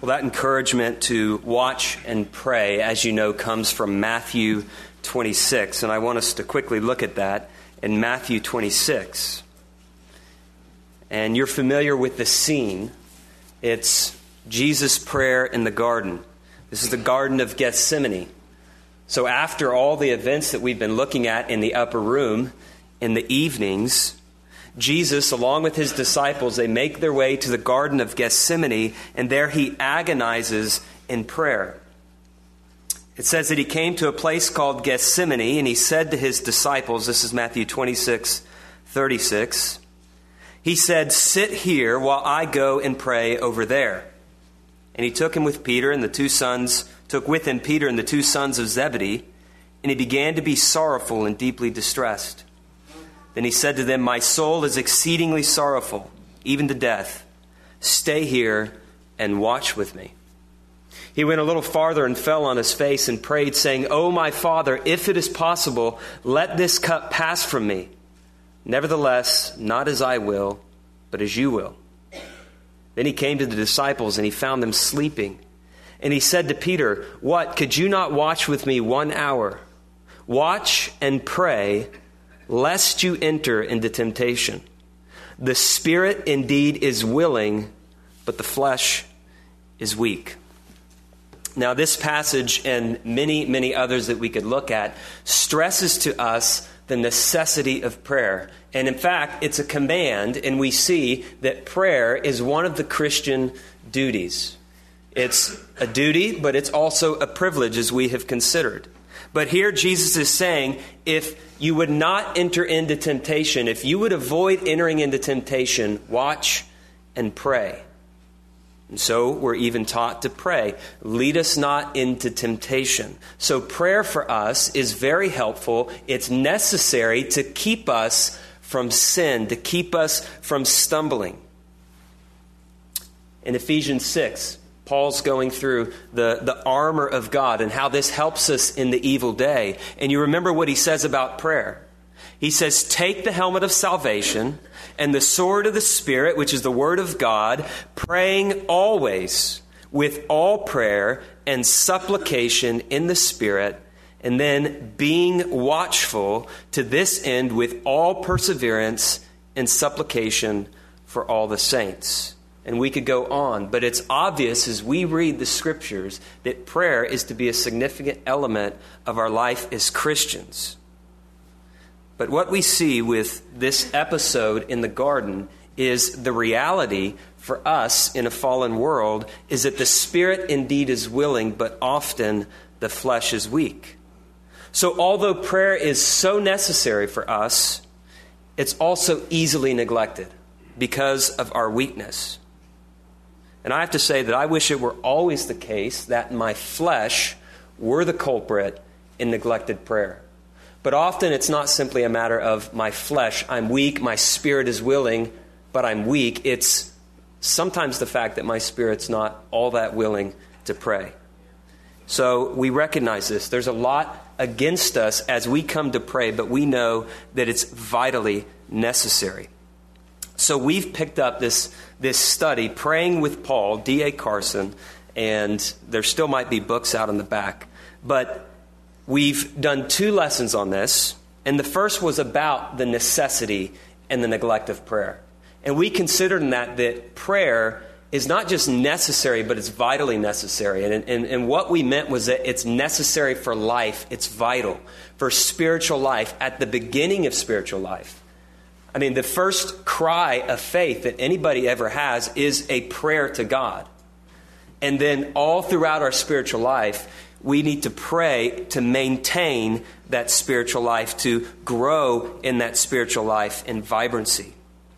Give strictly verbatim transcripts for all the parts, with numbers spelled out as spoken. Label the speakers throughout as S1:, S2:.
S1: Well, that encouragement to watch and pray, as you know, comes from Matthew twenty-six. And I want us to quickly look at that in Matthew twenty-six. And you're familiar with the scene. It's Jesus' prayer in the garden. This is the Garden of Gethsemane. So after all the events that we've been looking at in the upper room, in the evenings, Jesus, along with his disciples, they make their way to the Garden of Gethsemane, and there he agonizes in prayer. It says that he came to a place called Gethsemane, and he said to his disciples, this is Matthew twenty-six, thirty-six, he said, "Sit here while I go and pray over there." And he took him with Peter and the two sons, took with him Peter and the two sons of Zebedee, and he began to be sorrowful and deeply distressed. Then he said to them, "My soul is exceedingly sorrowful, even to death. Stay here and watch with me." He went a little farther and fell on his face and prayed, saying, "O my Father, if it is possible, let this cup pass from me. Nevertheless, not as I will, but as you will." Then he came to the disciples and he found them sleeping. And he said to Peter, "What, could you not watch with me one hour? Watch and pray, lest you enter into temptation. The spirit indeed is willing, but the flesh is weak." Now, this passage and many, many others that we could look at stresses to us the necessity of prayer. And in fact, it's a command, and we see that prayer is one of the Christian duties. It's a duty, but it's also a privilege, as we have considered. But here Jesus is saying, if you would not enter into temptation, if you would avoid entering into temptation, watch and pray. And so we're even taught to pray, "Lead us not into temptation." So prayer for us is very helpful. It's necessary to keep us from sin, to keep us from stumbling. In Ephesians six, Paul's going through the, the armor of God and how this helps us in the evil day. And you remember what he says about prayer. He says, "Take the helmet of salvation and the sword of the Spirit, which is the word of God, praying always with all prayer and supplication in the Spirit, and then being watchful to this end with all perseverance and supplication for all the saints." And we could go on, but it's obvious as we read the scriptures that prayer is to be a significant element of our life as Christians. But what we see with this episode in the garden is the reality for us in a fallen world is that the spirit indeed is willing, but often the flesh is weak. So although prayer is so necessary for us, it's also easily neglected because of our weakness. And I have to say that I wish it were always the case that my flesh were the culprit in neglected prayer. But often it's not simply a matter of my flesh. I'm weak, my spirit is willing, but I'm weak. It's sometimes the fact that my spirit's not all that willing to pray. So we recognize this. There's a lot against us as we come to pray, but we know that it's vitally necessary. So we've picked up this, this study, Praying with Paul, D A Carson, and there still might be books out in the back. But we've done two lessons on this, and the first was about the necessity and the neglect of prayer. And we considered in that that prayer is not just necessary, but it's vitally necessary. And, and, and what we meant was that it's necessary for life. It's vital for spiritual life, at the beginning of spiritual life. I mean, the first cry of faith that anybody ever has is a prayer to God. And then all throughout our spiritual life, we need to pray to maintain that spiritual life, to grow in that spiritual life and vibrancy.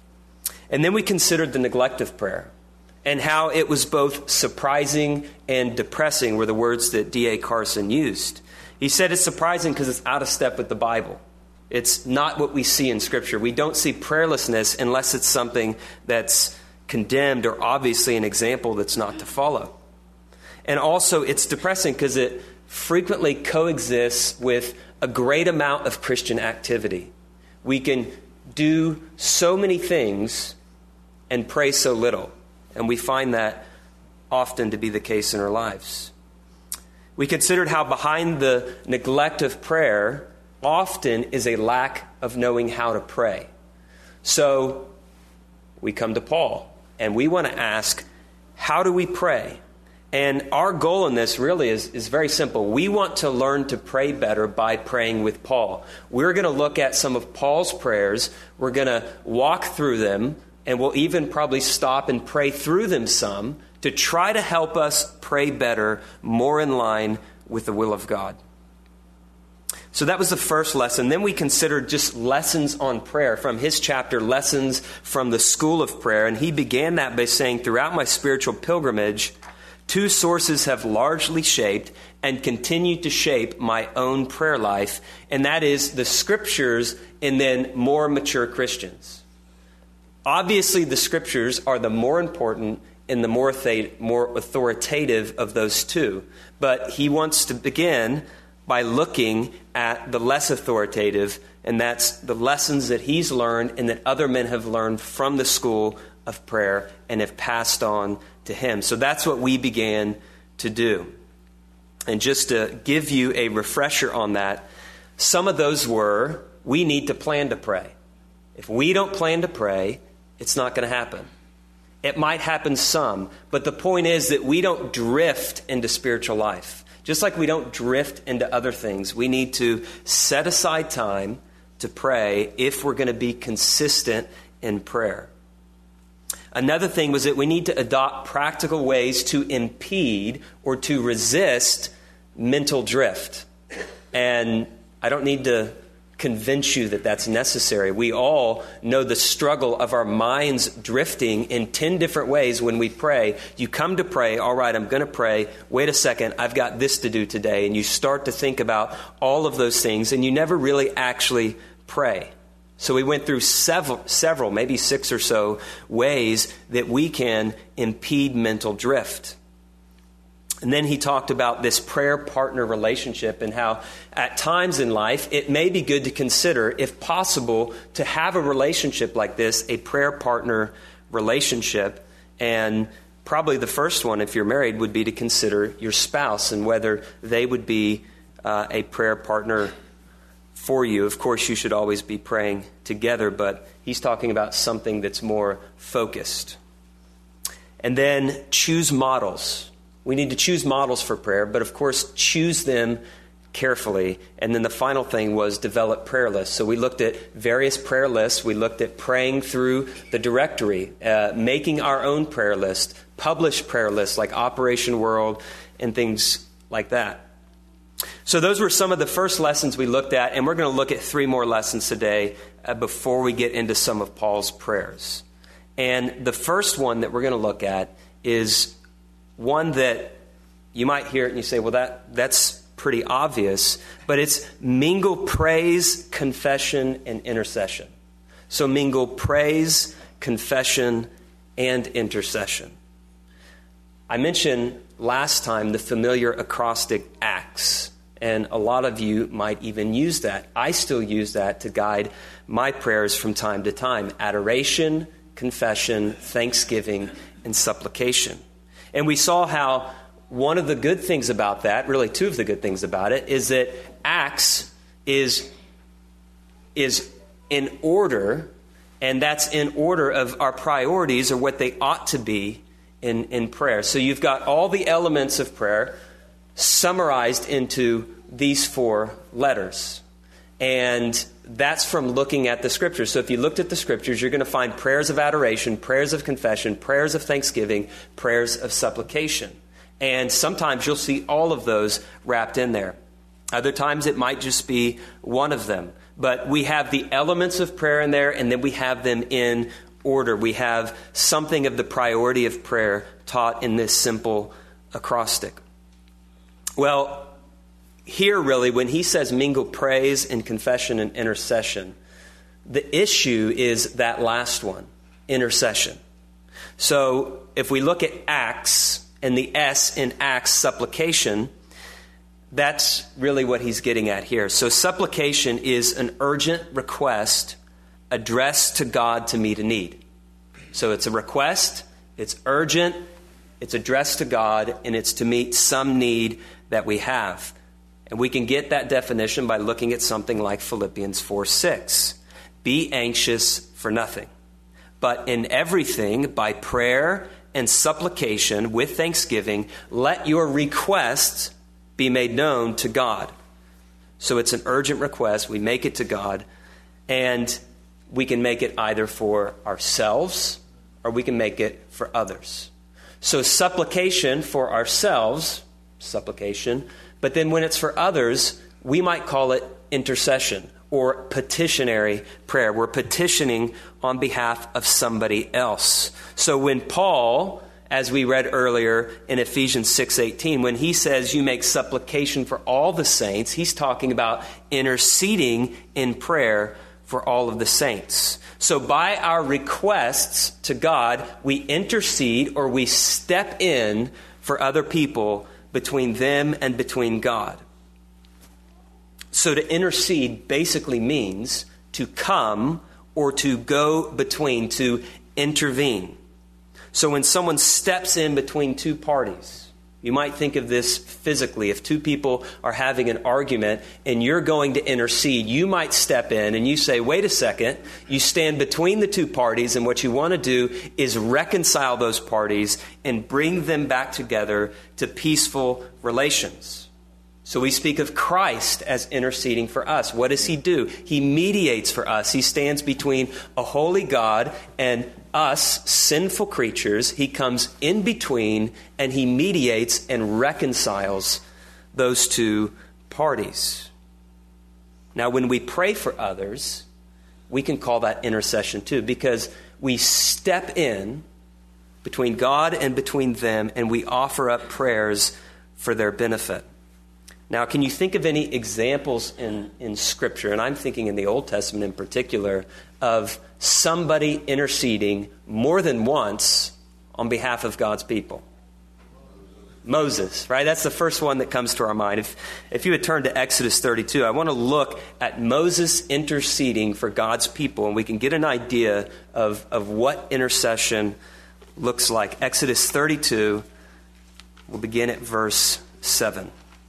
S1: And then we considered the neglect of prayer and how it was both surprising and depressing were the words that D A Carson used. He said it's surprising because it's out of step with the Bible. It's not what we see in Scripture. We don't see prayerlessness unless it's something that's condemned or obviously an example that's not to follow. And also it's depressing because it frequently coexists with a great amount of Christian activity. We can do so many things and pray so little. And we find that often to be the case in our lives. We considered how behind the neglect of prayer often is a lack of knowing how to pray. So we come to Paul and we want to ask, how do we pray? And our goal in this really is, is very simple. We want to learn to pray better by praying with Paul. We're going to look at some of Paul's prayers. We're going to walk through them, and we'll even probably stop and pray through them some to try to help us pray better, more in line with the will of God. So that was the first lesson. Then we considered just lessons on prayer from his chapter, Lessons from the School of Prayer. And he began that by saying, throughout my spiritual pilgrimage, two sources have largely shaped and continue to shape my own prayer life. And that is the scriptures and then more mature Christians. Obviously, the scriptures are the more important and the more, th- more authoritative of those two. But he wants to begin by looking at the less authoritative, and that's the lessons that he's learned and that other men have learned from the school of prayer and have passed on to him. So that's what we began to do. And just to give you a refresher on that, some of those were, we need to plan to pray. If we don't plan to pray, it's not going to happen. It might happen some, but the point is that we don't drift into spiritual life. Just like we don't drift into other things, we need to set aside time to pray if we're going to be consistent in prayer. Another thing was that we need to adopt practical ways to impede or to resist mental drift. And I don't need to convince you that that's necessary. We all know the struggle of our minds drifting in ten different ways when we pray. You come to pray, all right, I'm going to pray. Wait a second, I've got this to do today. And you start to think about all of those things, and you never really actually pray. So we went through several, several, maybe six or so ways that we can impede mental drift. And then he talked about this prayer partner relationship and how at times in life it may be good to consider, if possible, to have a relationship like this, a prayer partner relationship. And probably the first one, if you're married, would be to consider your spouse and whether they would be uh, a prayer partner for you. Of course, you should always be praying together, but he's talking about something that's more focused. And then choose models. We need to choose models for prayer, but of course, choose them carefully. And then the final thing was develop prayer lists. So we looked at various prayer lists. We looked at praying through the directory, uh, making our own prayer list, published prayer lists like Operation World and things like that. So those were some of the first lessons we looked at, and we're going to look at three more lessons today uh, before we get into some of Paul's prayers. And the first one that we're going to look at is one that you might hear it and you say, well, that that's pretty obvious, but it's mingle praise, confession, and intercession. So mingle praise, confession, and intercession. I mentioned last time the familiar acrostic ACTS, and a lot of you might even use that. I still use that to guide my prayers from time to time. Adoration, confession, thanksgiving, and supplication. And we saw how one of the good things about that, really two of the good things about it, is that ACTS is, is in order, and that's in order of our priorities or what they ought to be in, in prayer. So you've got all the elements of prayer summarized into these four letters. And that's from looking at the scriptures. So if you looked at the scriptures, you're going to find prayers of adoration, prayers of confession, prayers of thanksgiving, prayers of supplication. And sometimes you'll see all of those wrapped in there. Other times it might just be one of them. But we have the elements of prayer in there, and then we have them in order. We have something of the priority of prayer taught in this simple acrostic. Well, here, really, when he says mingle praise and confession and intercession, the issue is that last one, intercession. So if we look at ACTS and the S in ACTS, supplication, that's really what he's getting at here. So supplication is an urgent request addressed to God to meet a need. So it's a request, it's urgent, It's addressed to God, and it's to meet some need that we have. And we can get that definition by looking at something like Philippians four six. Be anxious for nothing, but in everything, by prayer and supplication with thanksgiving, let your requests be made known to God. So it's an urgent request. We make it to God, and we can make it either for ourselves or we can make it for others. So supplication for ourselves, supplication, but then when it's for others, we might call it intercession or petitionary prayer. We're petitioning on behalf of somebody else. So when Paul, as we read earlier in Ephesians six eighteen, when he says you make supplication for all the saints, he's talking about interceding in prayer for all of the saints. So by our requests to God, we intercede or we step in for other people between them and between God. So to intercede basically means to come or to go between, to intervene. So when someone steps in between two parties, you might think of this physically. If two people are having an argument and you're going to intercede, you might step in and you say, wait a second. You stand between the two parties, and what you want to do is reconcile those parties and bring them back together to peaceful relations. So we speak of Christ as interceding for us. What does he do? He mediates for us. He stands between a holy God and us, sinful creatures. He comes in between and he mediates and reconciles those two parties. Now, when we pray for others, we can call that intercession too, because we step in between God and between them and we offer up prayers for their benefit. Now, can you think of any examples in, in Scripture, and I'm thinking in the Old Testament in particular, of somebody interceding more than once on behalf of God's people? Moses, right? That's the first one that comes to our mind. If, if you would turn to Exodus thirty-two, I want to look at Moses interceding for God's people, and we can get an idea of, of what intercession looks like. Exodus thirty-two, we'll begin at verse seven.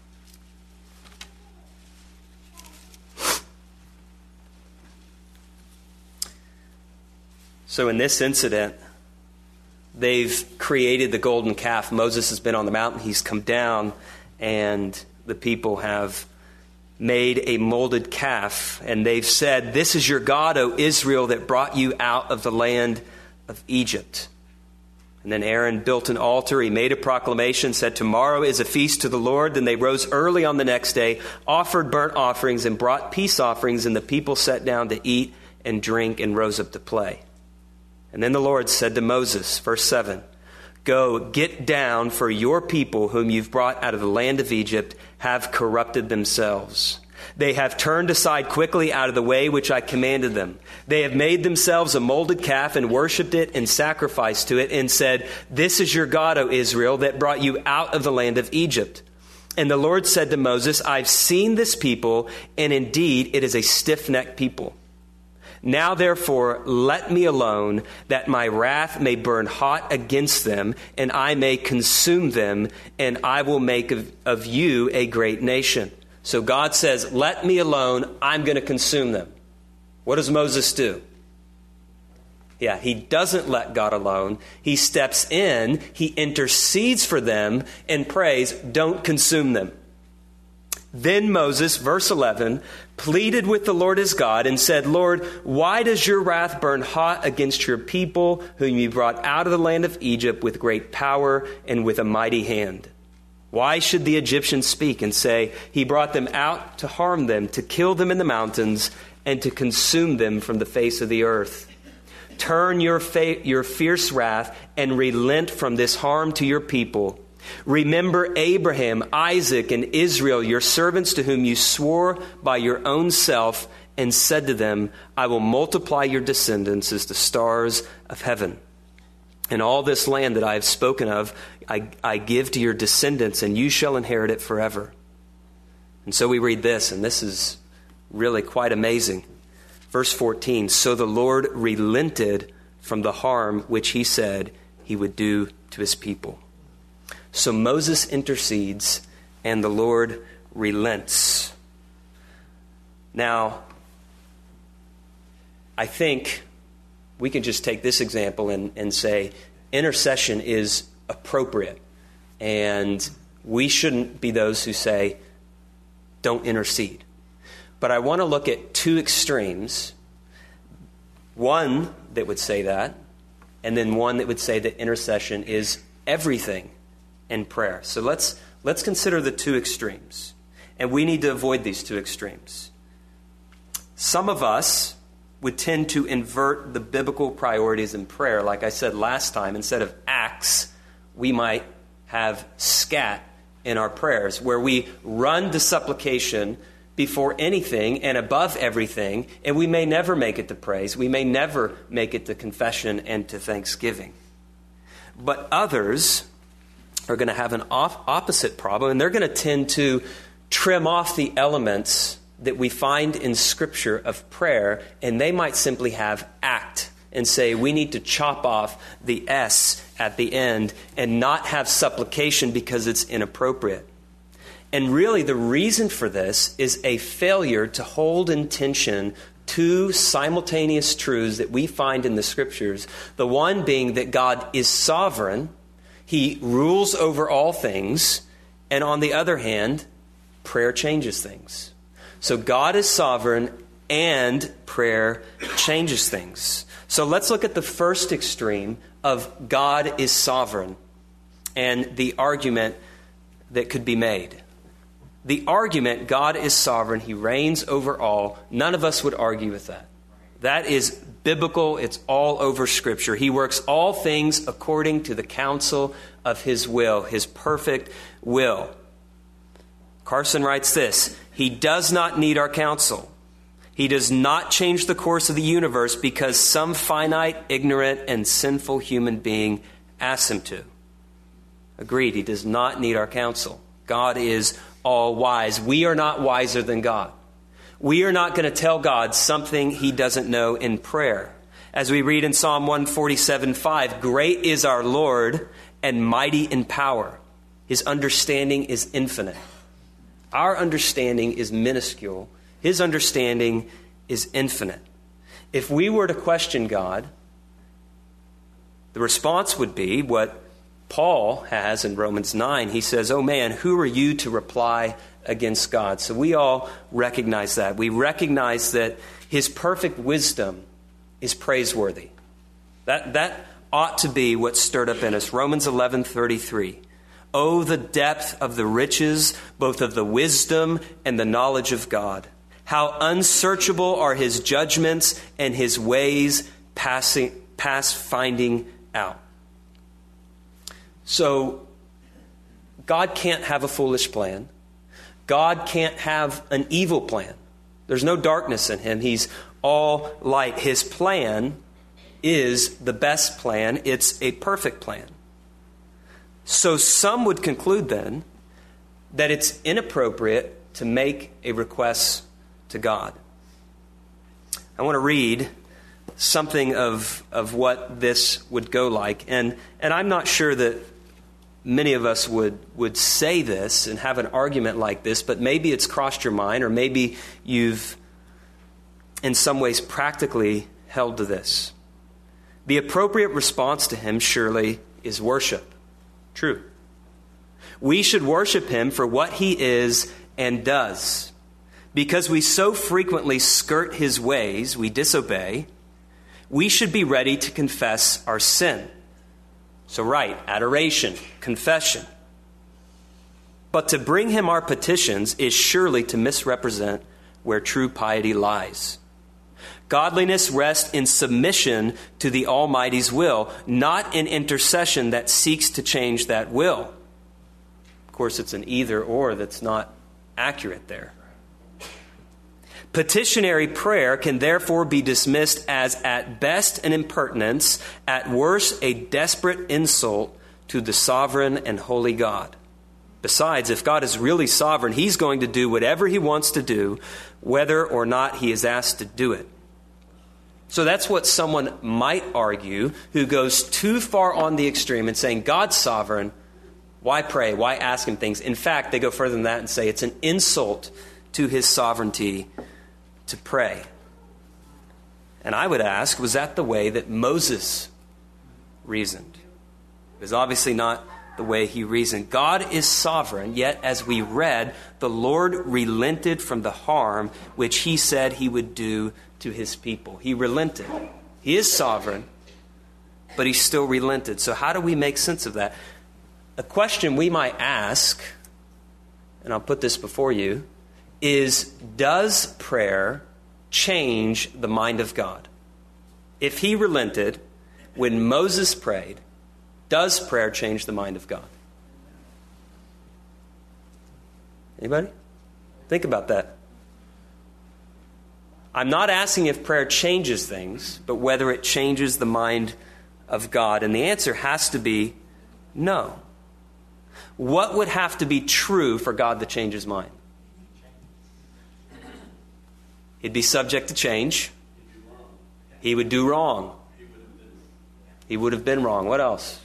S1: So in this incident, they've created the golden calf. Moses has been on the mountain. He's come down, and the people have made a molded calf. And they've said, "This is your God, O Israel, that brought you out of the land of Egypt." And then Aaron built an altar. He made a proclamation, said, "Tomorrow is a feast to the Lord." Then they rose early on the next day, offered burnt offerings, and brought peace offerings. And the people sat down to eat and drink and rose up to play. And then the Lord said to Moses, verse seven, "Go, get down, for your people whom you've brought out of the land of Egypt have corrupted themselves. They have turned aside quickly out of the way which I commanded them. They have made themselves a molded calf and worshipped it and sacrificed to it and said, 'This is your God, O Israel, that brought you out of the land of Egypt.' And the Lord said to Moses, 'I've seen this people, and indeed it is a stiff-necked people. Now, therefore, let me alone, that my wrath may burn hot against them, and I may consume them, and I will make of, of you a great nation.'" So God says, let me alone, I'm going to consume them. What does Moses do? Yeah, he doesn't let God alone. He steps in, he intercedes for them, and prays, "Don't consume them." Then Moses, verse eleven, pleaded with the Lord his God and said, "Lord, why does your wrath burn hot against your people whom you brought out of the land of Egypt with great power and with a mighty hand? Why should the Egyptians speak and say, 'He brought them out to harm them, to kill them in the mountains, and to consume them from the face of the earth'? Turn your, fa- your fierce wrath and relent from this harm to your people. Remember Abraham, Isaac, and Israel, your servants, to whom you swore by your own self and said to them, 'I will multiply your descendants as the stars of heaven.' And all this land that I have spoken of, I, I give to your descendants, and you shall inherit it forever." And so we read this, and this is really quite amazing. Verse fourteen, "So the Lord relented from the harm which he said he would do to his people." So Moses intercedes, and the Lord relents. Now, I think we can just take this example and, and say intercession is appropriate. And we shouldn't be those who say, don't intercede. But I want to look at two extremes. One that would say that, and then one that would say that intercession is everything in prayer. So let's let's consider the two extremes. And we need to avoid these two extremes. Some of us would tend to invert the biblical priorities in prayer. Like I said last time, instead of acts, we might have scat in our prayers, where we run to supplication before anything and above everything, and we may never make it to praise. We may never make it to confession and to thanksgiving. But others are going to have an off- opposite problem, and they're going to tend to trim off the elements that we find in Scripture of prayer, and they might simply have act and say we need to chop off the S at the end and not have supplication because it's inappropriate. And really the reason for this is a failure to hold in tension two simultaneous truths that we find in the Scriptures. The one being that God is sovereign. He rules over all things. And on the other hand, prayer changes things. So God is sovereign and prayer changes things. So let's look at the first extreme of God is sovereign and the argument that could be made. The argument, God is sovereign, He reigns over all. None of us would argue with that. That is biblical. It's all over Scripture. He works all things according to the counsel of His will, His perfect will. Carson writes this: He does not need our counsel. He does not change the course of the universe because some finite, ignorant, and sinful human being asks Him to. Agreed, He does not need our counsel. God is all wise. We are not wiser than God. We are not going to tell God something He doesn't know in prayer. As we read in Psalm one forty-seven five, great is our Lord and mighty in power. His understanding is infinite. Our understanding is minuscule. His understanding is infinite. If we were to question God, the response would be what Paul has in Romans nine. He says, oh man, who are you to reply against God? So we all recognize that. We recognize that His perfect wisdom is praiseworthy. That, that ought to be what stirred up in us. Romans eleven thirty-three. Oh, the depth of the riches, both of the wisdom and the knowledge of God. How unsearchable are His judgments and His ways passing, past finding out. So, God can't have a foolish plan. God can't have an evil plan. There's no darkness in Him. He's all light. His plan is the best plan. It's a perfect plan. So some would conclude then that it's inappropriate to make a request to God. I want to read something of, of what this would go like. And, and I'm not sure that many of us would, would say this and have an argument like this, but maybe it's crossed your mind, or maybe you've in some ways practically held to this. The appropriate response to Him surely is worship. True. We should worship Him for what He is and does. Because we so frequently skirt His ways, we disobey, we should be ready to confess our sin. So right, adoration, confession. But to bring Him our petitions is surely to misrepresent where true piety lies. Godliness rests in submission to the Almighty's will, not in intercession that seeks to change that will. Of course, it's an either or that's not accurate there. Petitionary prayer can therefore be dismissed as at best an impertinence, at worst a desperate insult to the sovereign and holy God. Besides, if God is really sovereign, He's going to do whatever He wants to do, whether or not He is asked to do it. So that's what someone might argue who goes too far on the extreme and saying God's sovereign, Why pray? Why ask him things? In fact, they go further than that and say it's an insult to his sovereignty to pray. And I would ask, was that the way that Moses reasoned? It was obviously not the way he reasoned. God is sovereign, yet as we read, the Lord relented from the harm which he said he would do to his people. He relented. He is sovereign, but he still relented. So how do we make sense of that? A question we might ask, and I'll put this before you, is does prayer change the mind of God? If he relented when Moses prayed, does prayer change the mind of God? Anybody? Think about that. I'm not asking if prayer changes things, but whether it changes the mind of God. And the answer has to be no. What would have to be true for God to change his mind? He'd be subject to change. He would do wrong. He would have been wrong. What else?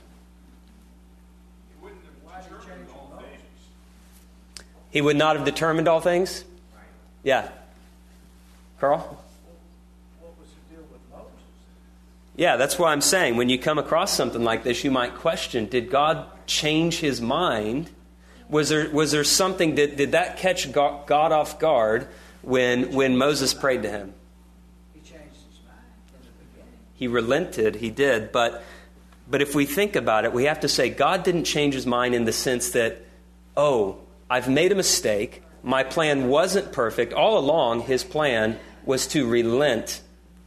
S1: He would not have determined all things? Yeah. Carl?
S2: What was the deal with Moses?
S1: Yeah, that's what I'm saying. When you come across something like this, you might question, did God change his mind? Was there was there something, did, did that catch God off guard when when Moses prayed to him?
S2: He changed his mind in the beginning.
S1: He relented, he did. But, but if we think about it, we have to say God didn't change his mind in the sense that, oh, I've made a mistake. My plan wasn't perfect. All along, his plan was to relent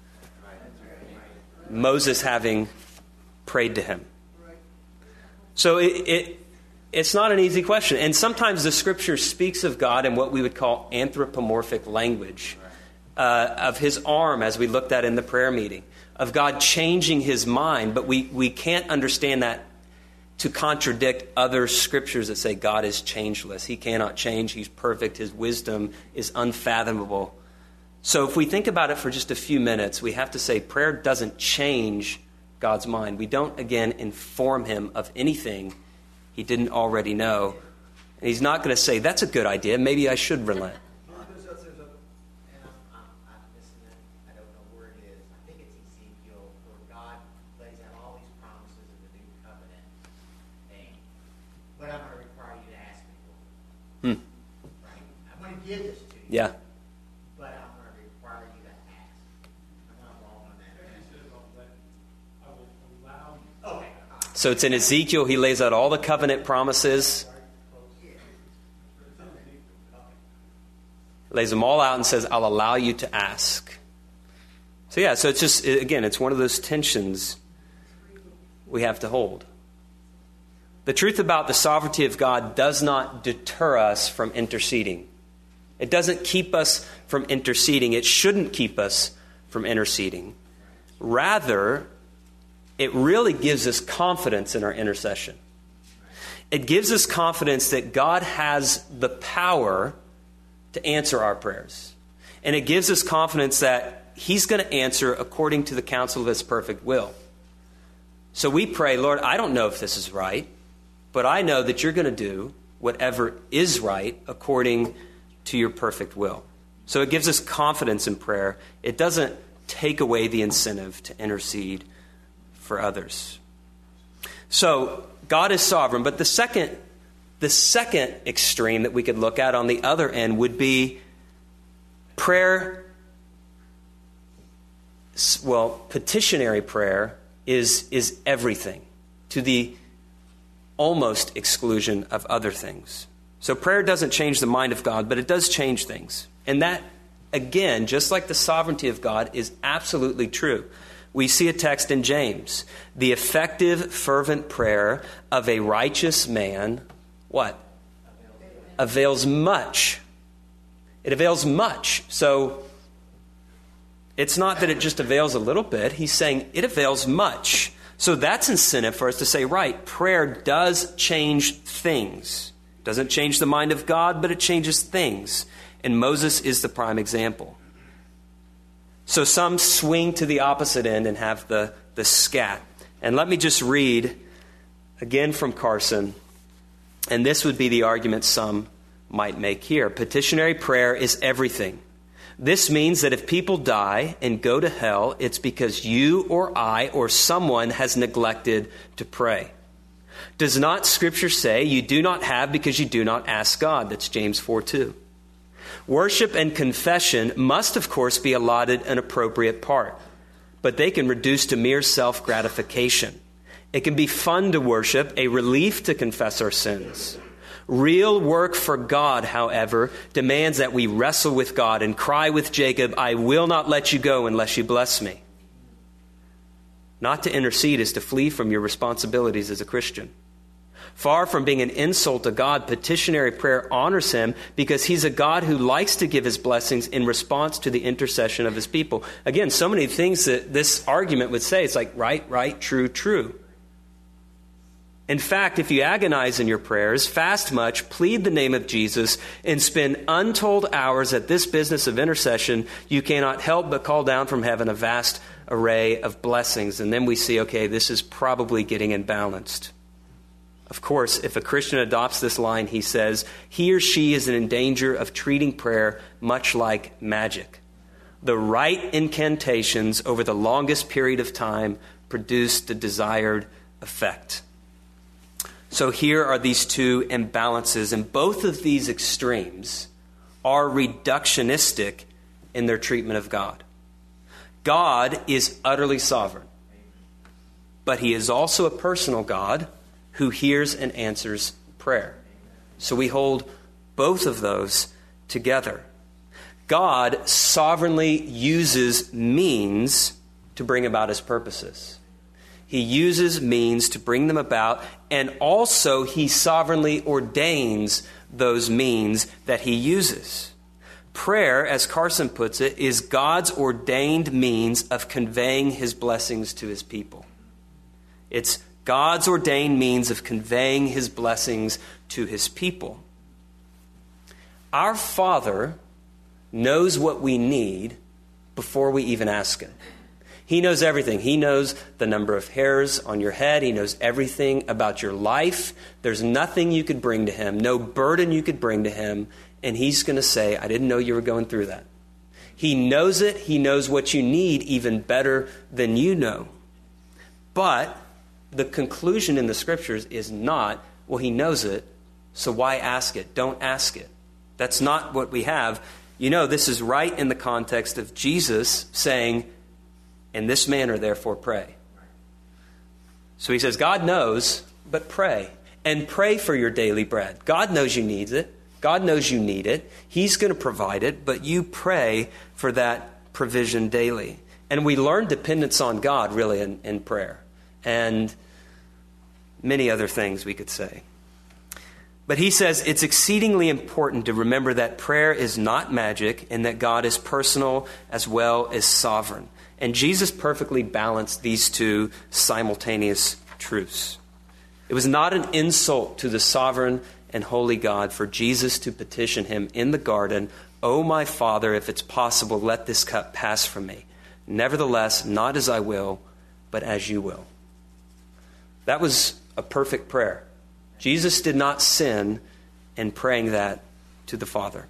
S1: Moses having prayed to him. So it, it it's not an easy question. And sometimes the Scripture speaks of God in what we would call anthropomorphic language, uh, of his arm, as we looked at in the prayer meeting, of God changing his mind. But we, we can't understand that to contradict other scriptures that say God is changeless. He cannot change. He's perfect. His wisdom is unfathomable. So if we think about it for just a few minutes, we have to say prayer doesn't change God's mind. We don't, again, inform him of anything he didn't already know. And he's not going to say, that's a good idea. Maybe I should relent.
S2: Give this to you.
S1: Yeah.
S2: But I'm going to require you to ask. I'm not wrong on that. Okay.
S1: So it's in Ezekiel, he lays out all the covenant promises. Lays them all out and says, I'll allow you to ask. So yeah, so it's just, again, it's one of those tensions we have to hold. The truth about the sovereignty of God does not deter us from interceding. It doesn't keep us from interceding. It shouldn't keep us from interceding. Rather, it really gives us confidence in our intercession. It gives us confidence that God has the power to answer our prayers. And it gives us confidence that he's going to answer according to the counsel of his perfect will. So we pray, Lord, I don't know if this is right, but I know that you're going to do whatever is right according to your perfect will. So it gives us confidence in prayer. It doesn't take away the incentive to intercede for others. So God is sovereign, but the second, the second extreme that we could look at on the other end would be prayer. Well, petitionary prayer is, is everything to the almost exclusion of other things. So prayer doesn't change the mind of God, but it does change things. And that, again, just like the sovereignty of God, is absolutely true. We see a text in James. The effective, fervent prayer of a righteous man, what? Avails much. It avails much. So it's not that it just avails a little bit. He's saying it avails much. So that's incentive for us to say, right, prayer does change things. Doesn't change the mind of God, but it changes things. And Moses is the prime example. So some swing to the opposite end and have the, the scat. And let me just read again from Carson And this would be the argument some might make here. Petitionary prayer is everything. This means that if people die and go to hell, it's because you or I or someone has neglected to pray. Does not Scripture say you do not have because you do not ask God? That's James four two. Worship and confession must, of course, be allotted an appropriate part, but they can reduce to mere self-gratification. It can be fun to worship, a relief to confess our sins. Real work for God, however, demands that we wrestle with God and cry with Jacob, I will not let you go unless you bless me. Not to intercede is to flee from your responsibilities as a Christian. Far from being an insult to God, petitionary prayer honors him because he's a God who likes to give his blessings in response to the intercession of his people. Again, so many things that this argument would say, it's like right, right, true, true. In fact, if you agonize in your prayers, fast much, plead the name of Jesus, and spend untold hours at this business of intercession, you cannot help but call down from heaven a vast array of blessings. And then we see, okay, this is probably getting imbalanced. Of course, if a Christian adopts this line, he says, he or she is in danger of treating prayer much like magic. The right incantations over the longest period of time produce the desired effect. So here are these two imbalances, and both of these extremes are reductionistic in their treatment of God. God is utterly sovereign, but he is also a personal God who hears and answers prayer. So we hold both of those together. God sovereignly uses means to bring about his purposes. He uses means to bring them about, and also he sovereignly ordains those means that he uses. Prayer, as Carson puts it, is God's ordained means of conveying his blessings to his people. It's God's ordained means of conveying his blessings to his people. Our Father knows what we need before we even ask him. He knows everything. He knows the number of hairs on your head. He knows everything about your life. There's nothing you could bring to him, no burden you could bring to him, and he's going to say, I didn't know you were going through that. He knows it. He knows what you need even better than you know. But the conclusion in the Scriptures is not, well, he knows it, so why ask it? Don't ask it. That's not what we have. You know, this is right in the context of Jesus saying, in this manner, therefore, pray. So he says, God knows, but pray. And pray for your daily bread. God knows you need it. God knows you need it. He's going to provide it, but you pray for that provision daily. And we learn dependence on God, really, in, in prayer. And many other things we could say. But he says it's exceedingly important to remember that prayer is not magic and that God is personal as well as sovereign. And Jesus perfectly balanced these two simultaneous truths. It was not an insult to the sovereign and holy God for Jesus to petition him in the garden, "Oh, my Father, if it's possible, let this cup pass from me. Nevertheless, not as I will, but as you will." That was a perfect prayer. Jesus did not sin in praying that to the Father.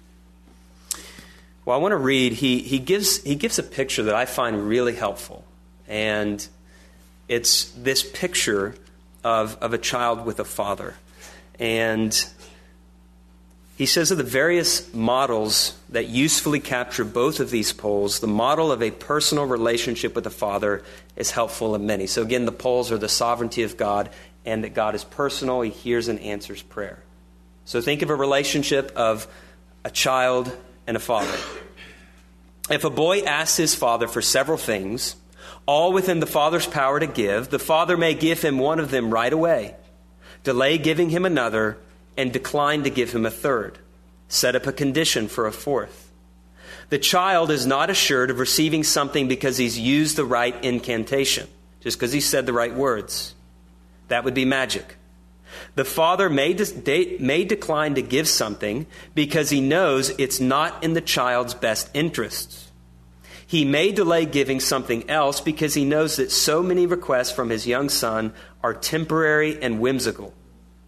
S1: Well, I want to read, he, he gives he gives a picture that I find really helpful. And it's this picture of, of a child with a father. And he says of the various models that usefully capture both of these poles, the model of a personal relationship with the Father is helpful in many. So again, the poles are the sovereignty of God and that God is personal. He hears and answers prayer. So think of a relationship of a child and a father. If a boy asks his father for several things, all within the father's power to give, the father may give him one of them right away, delay giving him another, and decline to give him a third, set up a condition for a fourth. The child is not assured of receiving something because he's used the right incantation, just because he said the right words. That would be magic. The father may, de- may decline to give something because he knows it's not in the child's best interests. He may delay giving something else because he knows that so many requests from his young son are temporary and whimsical.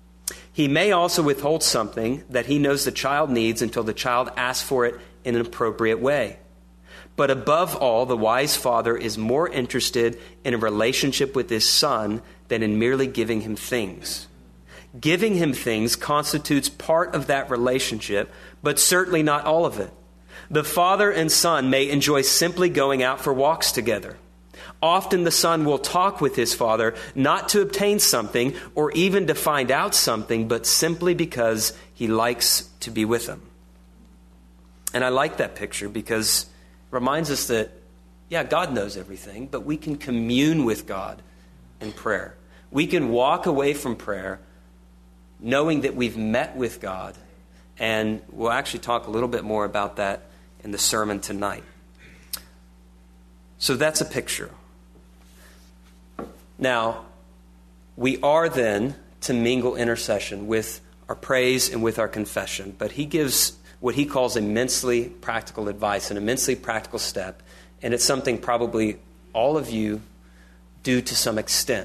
S1: He may also withhold something that he knows the child needs until the child asks for it in an appropriate way. But above all, the wise father is more interested in a relationship with his son than in merely giving him things. Giving him things constitutes part of that relationship, but certainly not all of it. The father and son may enjoy simply going out for walks together. Often the son will talk with his father not to obtain something or even to find out something, but simply because he likes to be with him. And I like that picture because it reminds us that, yeah, God knows everything, but we can commune with God in prayer. We can walk away from prayer knowing that we've met with God. And we'll actually talk a little bit more about that in the sermon tonight. So that's a picture. Now, we are then to mingle intercession with our praise and with our confession. But he gives what he calls immensely practical advice, an immensely practical step. And it's something probably all of you do to some extent.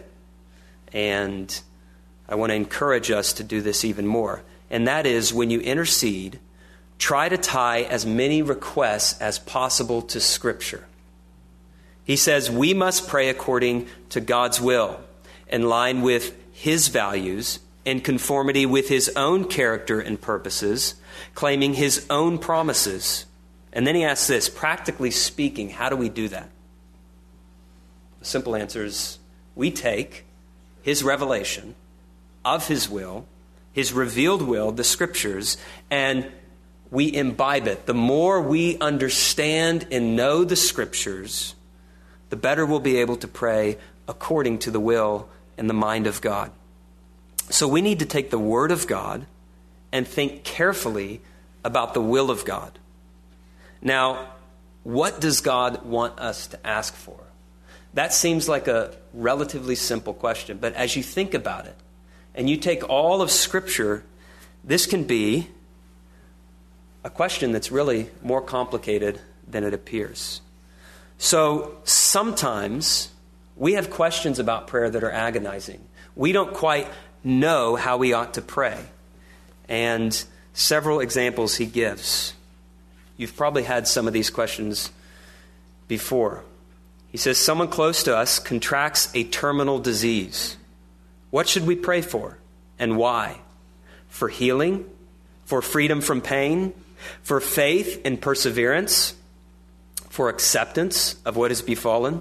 S1: And I want to encourage us to do this even more. And that is, when you intercede, try to tie as many requests as possible to Scripture. He says we must pray according to God's will, in line with His values, in conformity with His own character and purposes, claiming His own promises. And then he asks this, practically speaking, how do we do that? The simple answer is we take His revelation of His will, His revealed will, the Scriptures, and we imbibe it. The more we understand and know the Scriptures, the better we'll be able to pray according to the will and the mind of God. So we need to take the Word of God and think carefully about the will of God. Now, what does God want us to ask for? That seems like a relatively simple question, but as you think about it, and you take all of Scripture, this can be a question that's really more complicated than it appears. So sometimes we have questions about prayer that are agonizing. We don't quite know how we ought to pray. And several examples he gives. You've probably had some of these questions before. He says, someone close to us contracts a terminal disease. What should we pray for and why? For healing? For freedom from pain? For faith and perseverance? For acceptance of what has befallen?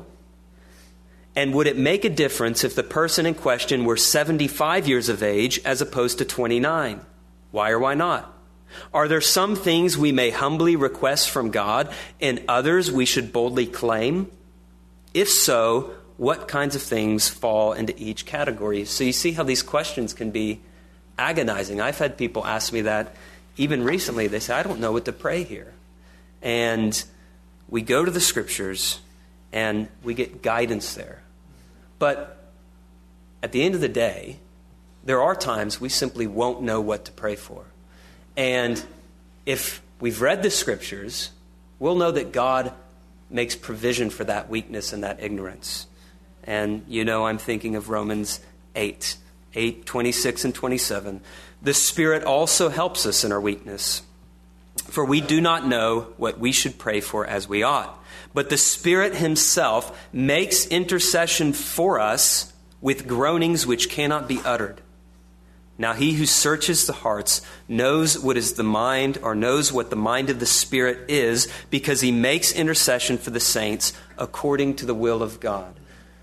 S1: And would it make a difference if the person in question were seventy-five years of age as opposed to twenty-nine? Why or why not? Are there some things we may humbly request from God and others we should boldly claim? If so, what kinds of things fall into each category? So you see how these questions can be agonizing. I've had people ask me that even recently. They say, I don't know what to pray here. And we go to the Scriptures and we get guidance there. But at the end of the day, there are times we simply won't know what to pray for. And if we've read the Scriptures, we'll know that God makes provision for that weakness and that ignorance. And you know, I'm thinking of Romans eight, eight, twenty-six and twenty-seven. The Spirit also helps us in our weakness. For we do not know what we should pray for as we ought. But the Spirit Himself makes intercession for us with groanings which cannot be uttered. Now He who searches the hearts knows what is the mind, or knows what the mind of the Spirit is, because He makes intercession for the saints according to the will of God.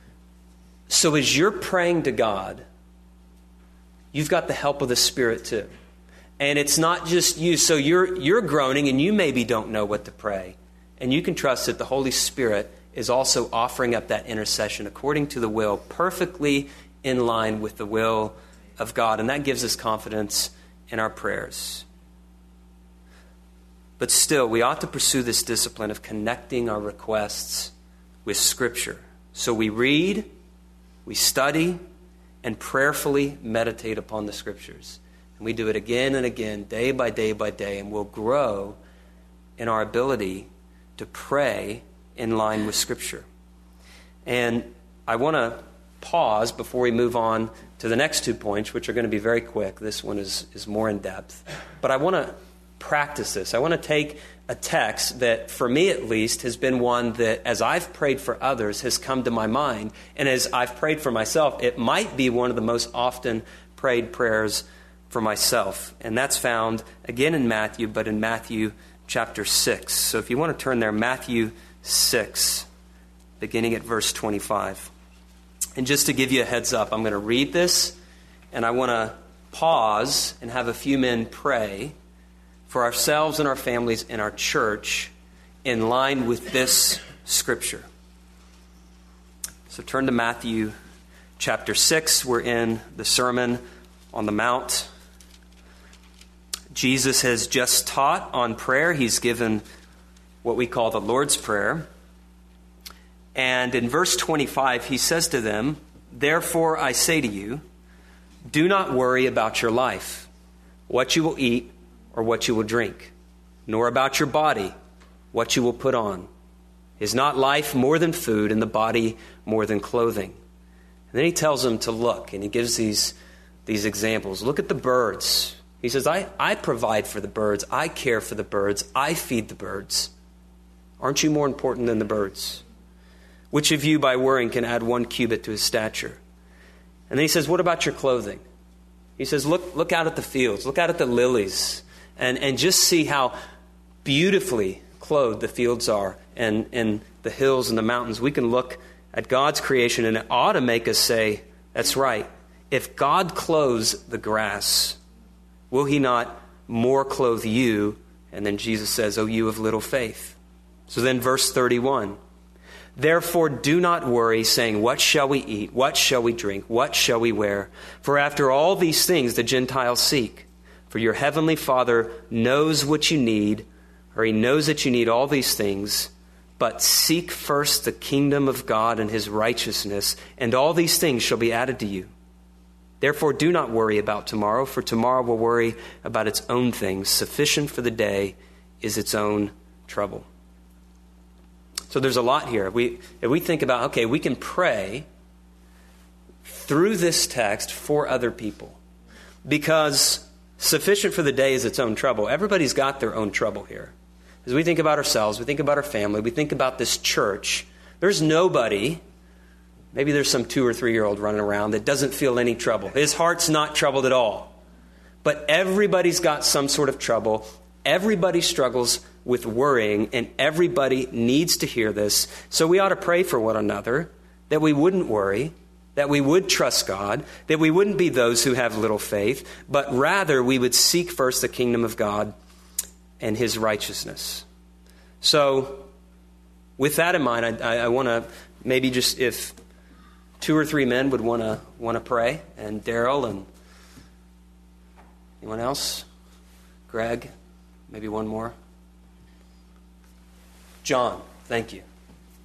S1: So as you're praying to God, you've got the help of the Spirit too. And it's not just you. So you're you're groaning and you maybe don't know what to pray. And you can trust that the Holy Spirit is also offering up that intercession according to the will, perfectly in line with the will of God. And that gives us confidence in our prayers. But still, we ought to pursue this discipline of connecting our requests with Scripture. So we read, we study, and prayerfully meditate upon the Scriptures. And we do it again and again, day by day by day, and we'll grow in our ability to pray in line with Scripture. And I want to pause before we move on to the next two points, which are going to be very quick. This one is, is more in depth. But I want to practice this. I want to take a text that, for me at least, has been one that, as I've prayed for others, has come to my mind. And as I've prayed for myself, it might be one of the most often prayed prayers for myself. And that's found, again, in Matthew, but in Matthew chapter six. So if you want to turn there, Matthew six, beginning at verse twenty-five. And just to give you a heads up, I'm going to read this, and I want to pause and have a few men pray for ourselves and our families and our church in line with this scripture. So turn to Matthew chapter six. We're in the Sermon on the Mount. Jesus has just taught on prayer. He's given what we call the Lord's Prayer. And in verse twenty-five, he says to them, "Therefore I say to you, do not worry about your life, what you will eat or what you will drink, nor about your body, what you will put on. Is not life more than food, and the body more than clothing?" And then he tells them to look, and he gives these, these examples. Look at the birds. He says, I, I provide for the birds. I care for the birds. I feed the birds. Aren't you more important than the birds? Which of you, by worrying, can add one cubit to his stature? And then he says, what about your clothing? He says, look, look out at the fields. Look out at the lilies. And, and just see how beautifully clothed the fields are and, and the hills and the mountains. We can look at God's creation, and it ought to make us say, that's right. If God clothes the grass, will he not more clothe you? And then Jesus says, "O you of little faith." So then verse thirty-one. "Therefore do not worry, saying, what shall we eat? What shall we drink? What shall we wear? For after all these things the Gentiles seek. For your heavenly Father knows what you need," or he knows that you need all these things. "But seek first the kingdom of God and his righteousness, and all these things shall be added to you. Therefore do not worry about tomorrow, for tomorrow will worry about its own things. Sufficient for the day is its own trouble." So there's a lot here. If we, if we think about, okay, we can pray through this text for other people, because sufficient for the day is its own trouble. Everybody's got their own trouble here. As we think about ourselves, we think about our family, we think about this church, there's nobody, maybe there's some two or three year old running around that doesn't feel any trouble. His heart's not troubled at all. But everybody's got some sort of trouble. Everybody struggles with worrying, and everybody needs to hear this. So we ought to pray for one another, that we wouldn't worry, that we would trust God, that we wouldn't be those who have little faith, but rather we would seek first the kingdom of God and his righteousness. So with that in mind, I, I, I want to maybe just, if two or three men would want to want to pray, and Daryl and anyone else? Greg, maybe one more. John, thank you.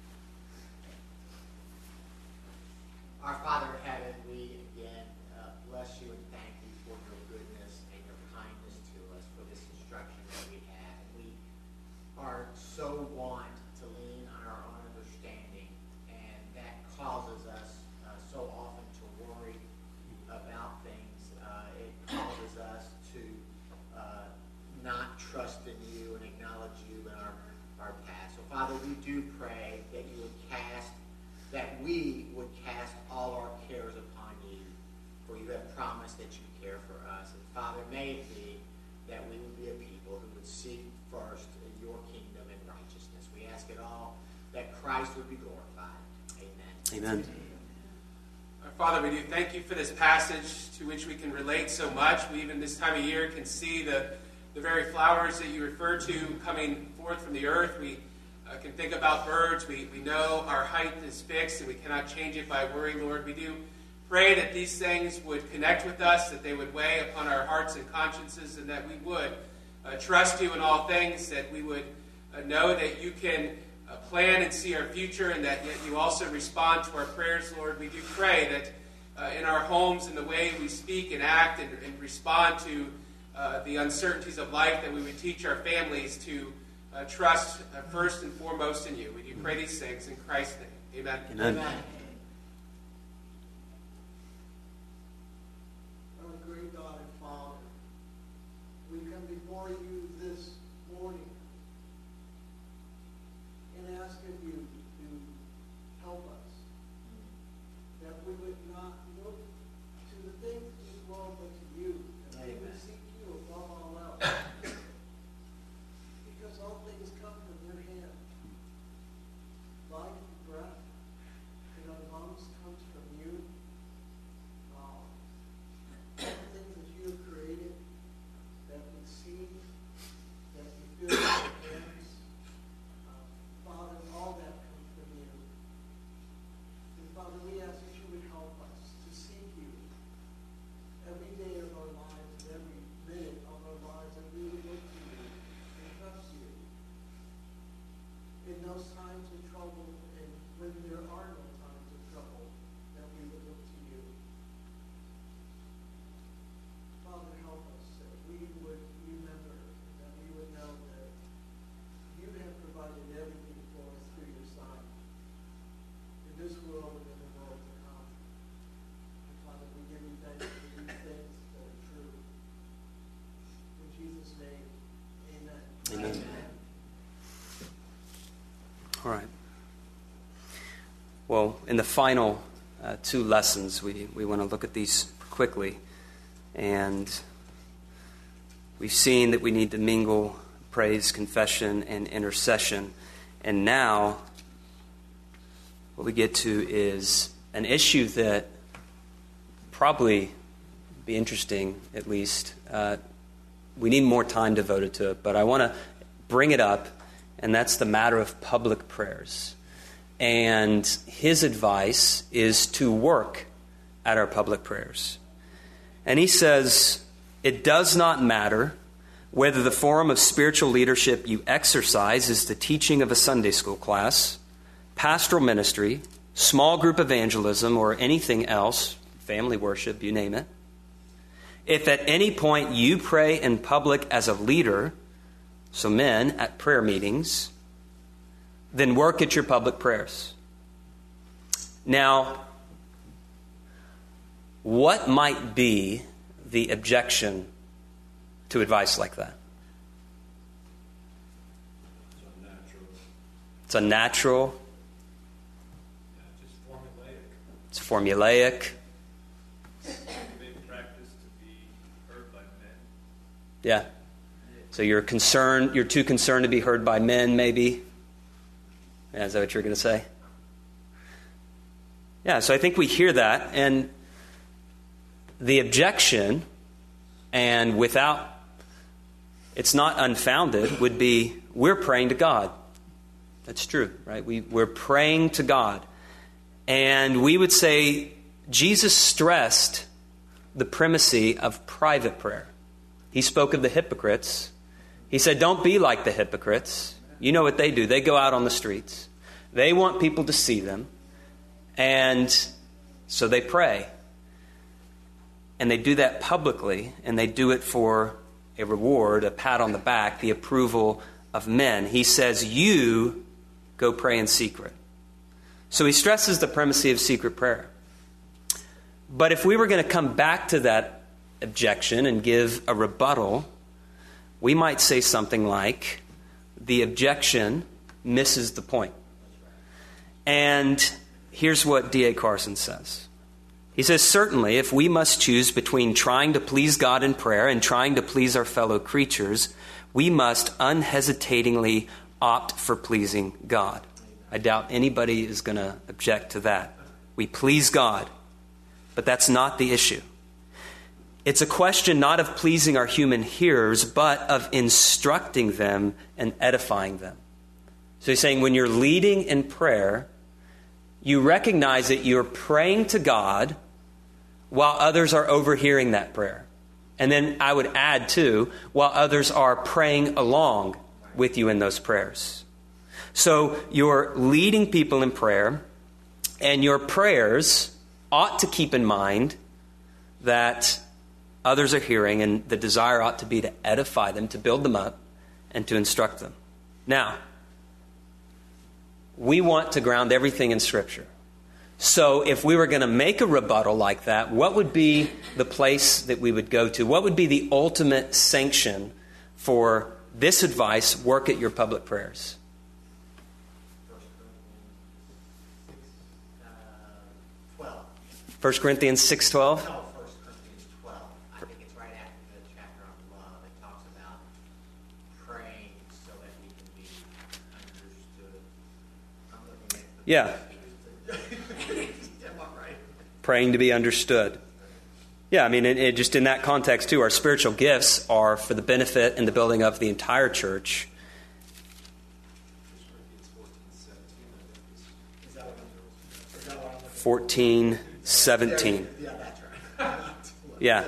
S2: Our Father in heaven, we again uh, bless you and thank you for your goodness and your kindness to us, for this instruction that we have. We are so wont to lean on our own understanding, and that causes us uh, so often to worry about things. Uh, it causes us to uh, not trust in you and acknowledge you in our, our past. So Father, we do pray that you would cast, that we would cast all our cares upon you, for you have promised that you care for us. And Father, may it be that we would be a people who would seek first your kingdom and righteousness. We ask it all that Christ would be glorified. Amen.
S1: Amen.
S3: Our Father, we do thank you for this passage to which we can relate so much. We even this time of year can see the, the very flowers that you refer to coming forth from the earth. We Uh, can think about birds. We, we know our height is fixed and we cannot change it by worry, Lord. We do pray that these things would connect with us, that they would weigh upon our hearts and consciences, and that we would uh, trust you in all things, that we would uh, know that you can uh, plan and see our future, and that yet you also respond to our prayers, Lord. We do pray that uh, in our homes, in the way we speak and act and, and respond to uh, the uncertainties of life, that we would teach our families to Uh, trust uh, first and foremost in you. We do pray these things in Christ's name. Amen.
S1: Amen.
S2: Amen.
S1: well, in the final uh, two lessons, we, we want to look at these quickly. And we've seen that we need to mingle praise, confession, and intercession. And now, what we get to is an issue that probably be interesting, at least. Uh, we need more time devoted to it, but I want to bring it up, and that's the matter of public prayers. And his advice is to work at our public prayers. And he says, it does not matter whether the form of spiritual leadership you exercise is the teaching of a Sunday school class, pastoral ministry, small group evangelism, or anything else, family worship, you name it. If at any point you pray in public as a leader, so men at prayer meetings, then work at your public prayers. Now, what might be the objection to advice like that? It's unnatural. It's formulaic. Yeah. So you're concerned, you're too concerned to be heard by men, maybe? Yeah, is that what you're going to say? Yeah, so I think we hear that, and the objection, and without, it's not unfounded, would be, we're praying to God. That's true, right? We, we're praying to God. And we would say, Jesus stressed the primacy of private prayer. He spoke of the hypocrites. He said, don't be like the hypocrites. You know what they do. They go out on the streets. They want people to see them. And so they pray. And they do that publicly. And they do it for a reward, a pat on the back, the approval of men. He says, you go pray in secret. So he stresses the primacy of secret prayer. But if we were going to come back to that objection and give a rebuttal, we might say something like, the objection misses the point. And here's what D A Carson says. He says, certainly, if we must choose between trying to please God in prayer and trying to please our fellow creatures, we must unhesitatingly opt for pleasing God. I doubt anybody is going to object to that. We please God, but that's not the issue. It's a question not of pleasing our human hearers, but of instructing them and edifying them. So he's saying when you're leading in prayer, you recognize that you're praying to God while others are overhearing that prayer. And then I would add too, while others are praying along with you in those prayers. So you're leading people in prayer, and your prayers ought to keep in mind that others are hearing, and the desire ought to be to edify them, to build them up, and to instruct them. Now, we want to ground everything in Scripture. So if we were going to make a rebuttal like that, what would be the place that we would go to? What would be the ultimate sanction for this advice, work at your public prayers? First Corinthians six twelve?
S2: No, First Corinthians twelve. I think it's right after the chapter on love. It talks about praying so that we can be understood. I'm looking at the
S1: Yeah.
S2: Am I right?
S1: Praying to be understood. Yeah, I mean, it, it just in that context too, our spiritual gifts are for the benefit and the building of the entire church. fourteen seventeen.
S2: Yeah, that's right.
S1: Yeah.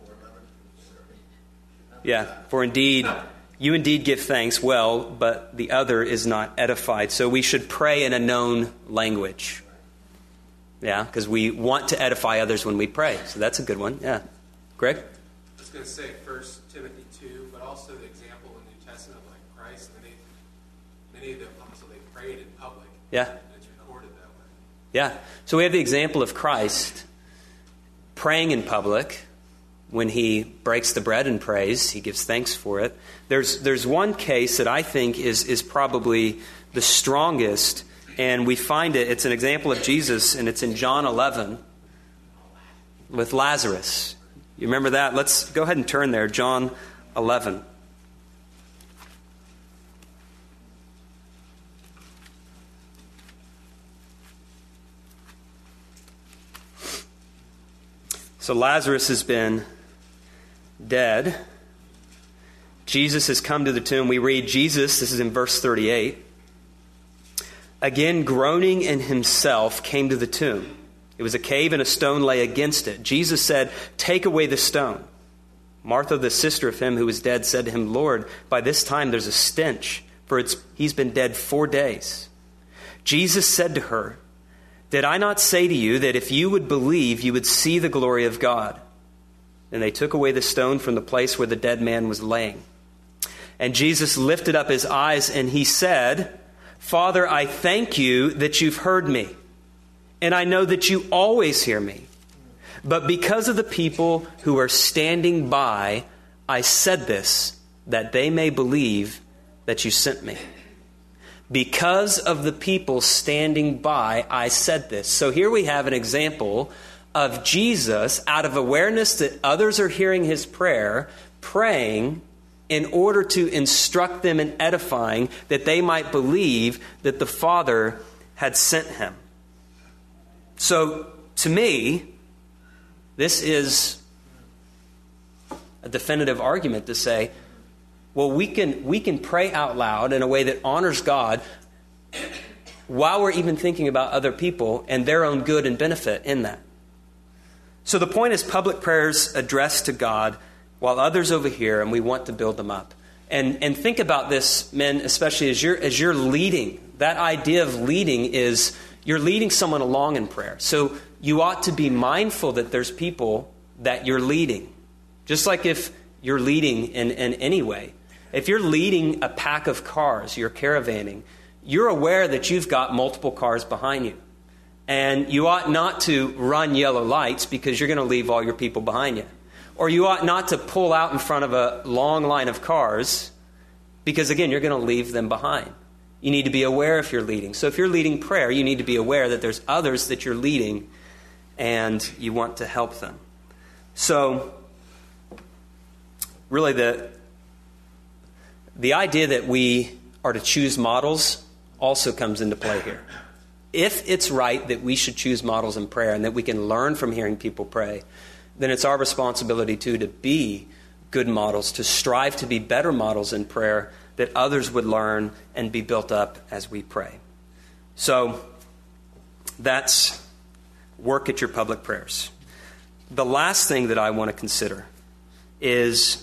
S1: Yeah. For indeed, you indeed give thanks well, but the other is not edified. So we should pray in a known language. Yeah, because we want to edify others when we pray. So that's a good one. Yeah. Greg?
S3: I was going to say First Timothy two, but also the example in the New Testament of like Christ. Many, many of the apostles, they prayed in public.
S1: Yeah.
S3: And it's recorded that way.
S1: Yeah. So we have the example of Christ praying in public. When he breaks the bread and prays, he gives thanks for it. There's there's one case that I think is is probably the strongest And we find it, it's an example of Jesus, and it's in John eleven with Lazarus. You remember that? Let's go ahead and turn there, John eleven. So Lazarus has been dead. Jesus has come to the tomb. We read Jesus, this is in verse thirty-eight. Again, groaning in himself, came to the tomb. It was a cave and a stone lay against it. Jesus said, "Take away the stone." Martha, the sister of him who was dead, said to him, "Lord, by this time there's a stench, for it's, he's been dead four days." Jesus said to her, "Did I not say to you that if you would believe, you would see the glory of God?" And they took away the stone from the place where the dead man was laying. And Jesus lifted up his eyes and he said, "Father, I thank you that you've heard me, and I know that you always hear me. But because of the people who are standing by, I said this, that they may believe that you sent me." Because of the people standing by, I said this. So here we have an example of Jesus, out of awareness that others are hearing his prayer, praying in order to instruct them and edifying that they might believe that the Father had sent him. So, to me, this is a definitive argument to say, well, we can we can pray out loud in a way that honors God while we're even thinking about other people and their own good and benefit in that. So the point is public prayers addressed to God while others overhear, and we want to build them up. And and think about this, men, especially as you're as you're leading. That idea of leading is you're leading someone along in prayer. So you ought to be mindful that there's people that you're leading. Just like if you're leading in, in any way. If you're leading a pack of cars, you're caravanning, you're aware that you've got multiple cars behind you. And you ought not to run yellow lights because you're going to leave all your people behind you. Or you ought not to pull out in front of a long line of cars because, again, you're going to leave them behind. You need to be aware if you're leading. So if you're leading prayer, you need to be aware that there's others that you're leading and you want to help them. So really the, the idea that we are to choose models also comes into play here. If it's right that we should choose models in prayer and that we can learn from hearing people pray, then it's our responsibility, too, to be good models, to strive to be better models in prayer that others would learn and be built up as we pray. So that's work at your public prayers. The last thing that I want to consider is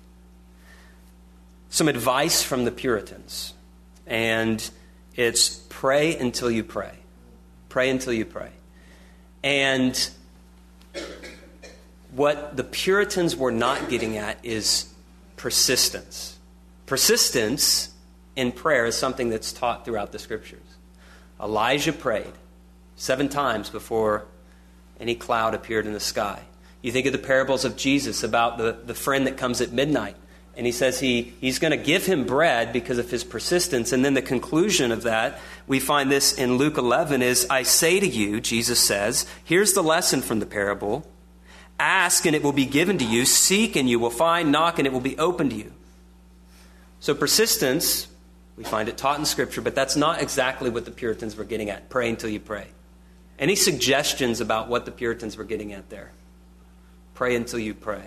S1: some advice from the Puritans. And it's pray until you pray. Pray until you pray. And what the Puritans were not getting at is persistence. Persistence in prayer is something that's taught throughout the Scriptures. Elijah prayed seven times before any cloud appeared in the sky. You think of the parables of Jesus about the, the friend that comes at midnight. And he says he, he's going to give him bread because of his persistence. And then the conclusion of that, we find this in Luke eleven, is, "I say to you," Jesus says, here's the lesson from the parable, "ask and it will be given to you, seek and you will find, knock and it will be opened to you." So persistence, we find it taught in Scripture, but that's not exactly what the Puritans were getting at. Pray until you pray. Any suggestions about what the Puritans were getting at there? Pray until you pray.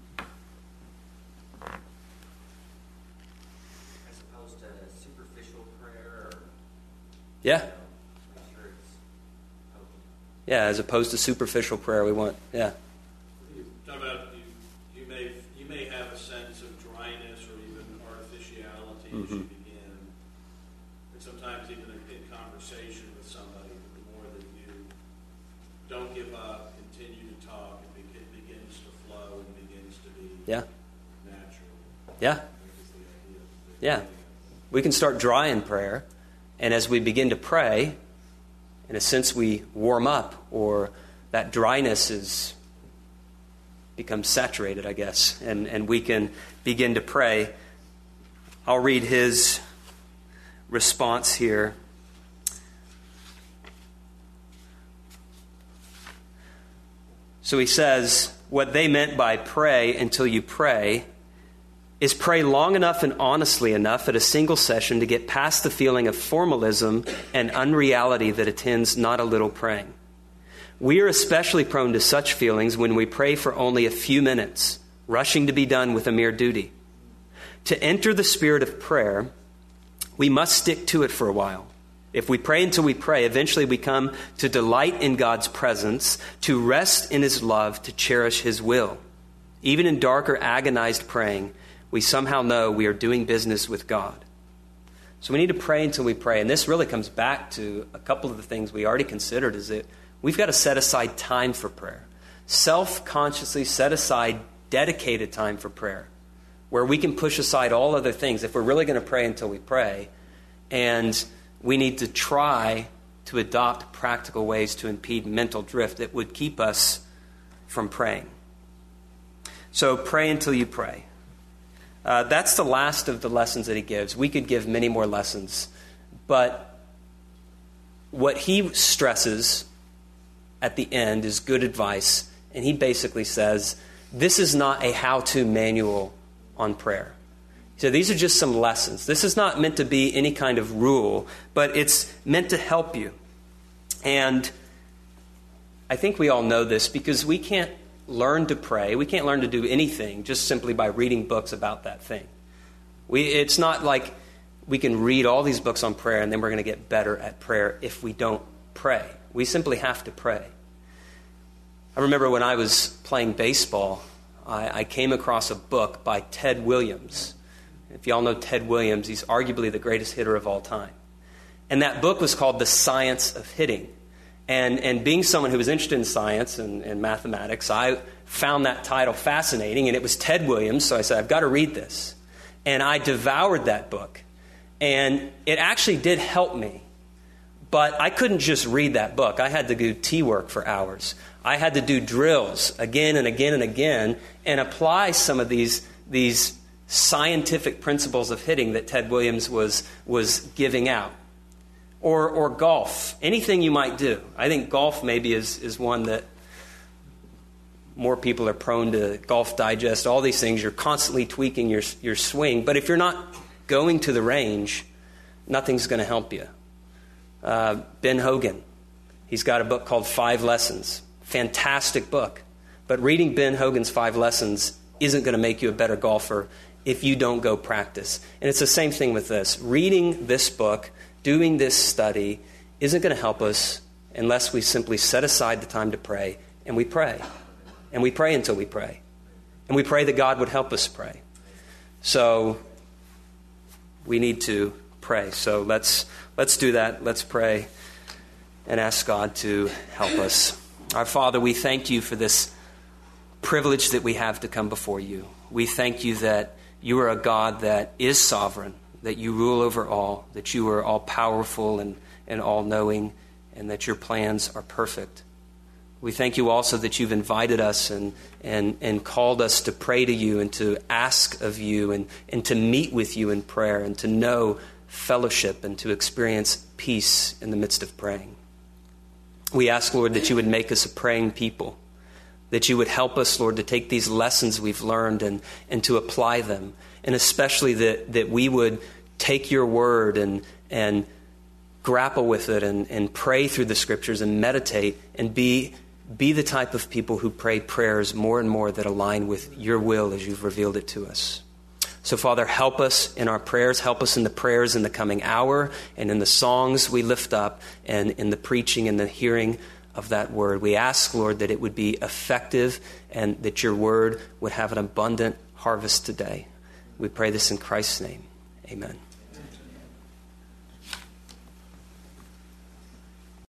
S1: Yeah. Yeah, as opposed to superficial prayer, we want, yeah.
S4: You talk about you, you may you may have a sense of dryness or even artificiality mm-hmm. as you begin, and sometimes even in, in conversation with somebody, the more that you don't give up, continue to talk, it, be, it begins to flow and begins to be
S1: yeah.
S4: natural.
S1: Yeah. Yeah. We can start dry in prayer. And as we begin to pray, in a sense we warm up, or that dryness is becomes saturated, I guess, and, and we can begin to pray. I'll read his response here. So he says, what they meant by pray until you pray is pray long enough and honestly enough at a single session to get past the feeling of formalism and unreality that attends not a little praying. We are especially prone to such feelings when we pray for only a few minutes, rushing to be done with a mere duty. To enter the spirit of prayer, we must stick to it for a while. If we pray until we pray, eventually we come to delight in God's presence, to rest in his love, to cherish his will. Even in dark or agonized praying, we somehow know we are doing business with God. So we need to pray until we pray. And this really comes back to a couple of the things we already considered, is that we've got to set aside time for prayer. Self-consciously set aside dedicated time for prayer, where we can push aside all other things if we're really going to pray until we pray. And we need to try to adopt practical ways to impede mental drift that would keep us from praying. So pray until you pray. Uh, that's the last of the lessons that he gives. We could give many more lessons, but what he stresses at the end is good advice, and he basically says, this is not a how-to manual on prayer. So these are just some lessons. This is not meant to be any kind of rule, but it's meant to help you. And I think we all know this because we can't learn to pray. We can't learn to do anything just simply by reading books about that thing. We, it's not like we can read all these books on prayer and then we're going to get better at prayer if we don't pray. We simply have to pray. I remember when I was playing baseball, I, I came across a book by Ted Williams. If y'all know Ted Williams, he's arguably the greatest hitter of all time. And that book was called The Science of Hitting. And, and being someone who was interested in science and, and mathematics, I found that title fascinating, and it was Ted Williams, so I said, I've got to read this. And I devoured that book. And it actually did help me. But I couldn't just read that book. I had to do T work for hours. I had to do drills again and again and again and apply some of these, these scientific principles of hitting that Ted Williams was, was giving out. Or, or golf, anything you might do. I think golf maybe is, is one that more people are prone to. Golf Digest, all these things. You're constantly tweaking your, your swing. But if you're not going to the range, nothing's going to help you. Uh, Ben Hogan, he's got a book called Five Lessons. Fantastic book. But reading Ben Hogan's Five Lessons isn't going to make you a better golfer if you don't go practice. And it's the same thing with this. Reading this book, doing this study isn't going to help us unless we simply set aside the time to pray, and we pray. And we pray until we pray. And we pray that God would help us pray. So we need to pray. So let's let's do that. Let's pray and ask God to help us. Our Father, we thank you for this privilege that we have to come before you. We thank you that you are a God that is sovereign, that you rule over all, that you are all-powerful and, and all-knowing, and that your plans are perfect. We thank you also that you've invited us and, and, and called us to pray to you and to ask of you and, and to meet with you in prayer and to know fellowship and to experience peace in the midst of praying. We ask, Lord, that you would make us a praying people, that you would help us, Lord, to take these lessons we've learned and, and to apply them. And especially that, that we would take your word and, and grapple with it and, and pray through the scriptures and meditate and be, be the type of people who pray prayers more and more that align with your will as you've revealed it to us. So, Father, help us in our prayers. Help us in the prayers in the coming hour and in the songs we lift up and in the preaching and the hearing of that word. We ask, Lord, that it would be effective and that your word would have an abundant harvest today. We pray this in Christ's name. Amen.